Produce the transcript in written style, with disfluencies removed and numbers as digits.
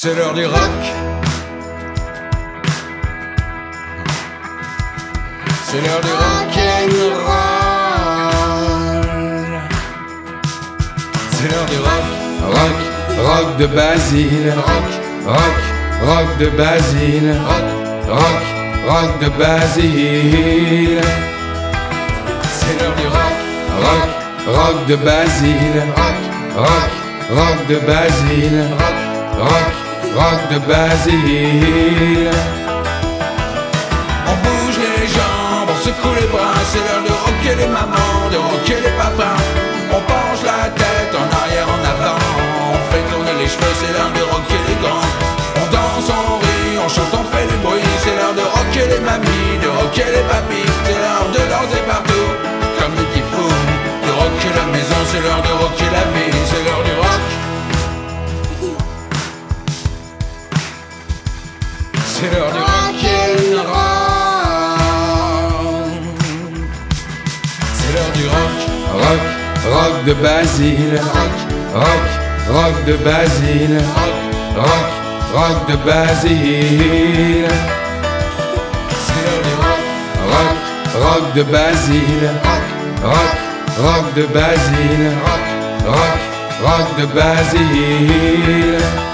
C'est l'heure du rock. C'est l'heure du rock'n'roll. C'est l'heure du rock. Rock, rock de Basile. Rock, Rock, rock de Basile. rock. Rock, rock de Basile. C'est l'heure du rock. Rock, rock de Basile. Rock, Rock, rock de Basile. rock. Rock, rock de Basile. On bouge les jambes, on secoue les bras. C'est l'heure de rocker les mamans, de rocker les papas. On penche la tête en arrière, en avant. On fait tourner les cheveux, c'est l'heure de rocker les grands. On danse, on rit, on chante, on fait du bruit. C'est l'heure de rocker les mamies, de rocker les papis. C'est l'heure de danser partout, comme des petits fous. De rocker la maison, c'est l'heure de rocker la vie. C'est l'heure du rock. C'est l'heure du rock'n'roll. C'est l'heure du rock. Rock, rock de Basile. Rock, Rock, rock de Basile. rock. Rock, rock de Basile. C'est l'heure du rock. Rock, rock de Basile. Rock, Rock, rock de Basile. rock. Rock, rock de Basile.